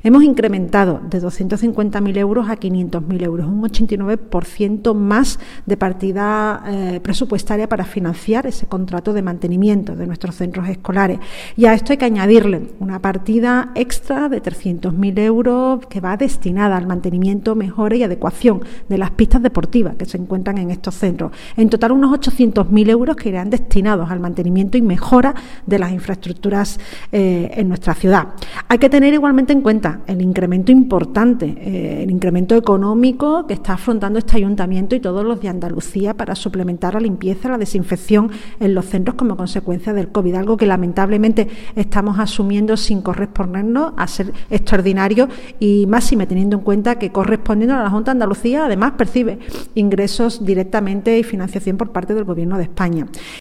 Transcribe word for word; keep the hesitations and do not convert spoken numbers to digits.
Hemos incrementado de doscientos cincuenta mil euros a quinientos mil euros, un ochenta y nueve por ciento más de partida eh, presupuestaria para financiar ese contrato de mantenimiento de nuestros centros escolares. Y a esto hay que añadirle una partida extra de trescientos mil euros que va destinada al mantenimiento, mejora y adecuación de las pistas deportivas que se encuentran en estos centros. En total, unos ochocientos mil euros que irán destinados al mantenimiento y mejora de las infraestructuras eh, en nuestra ciudad. Hay que tener igualmente en cuenta el incremento importante, eh, el incremento económico que está afrontando este ayuntamiento y todos los de Andalucía para suplementar la limpieza, la desinfección en los centros como consecuencia del COVID, algo que lamentablemente estamos asumiendo sin correspondernos a ser extraordinario y máxime teniendo en cuenta que correspondiendo a la Junta de Andalucía además percibe ingresos directamente y financiación por parte del Gobierno de España.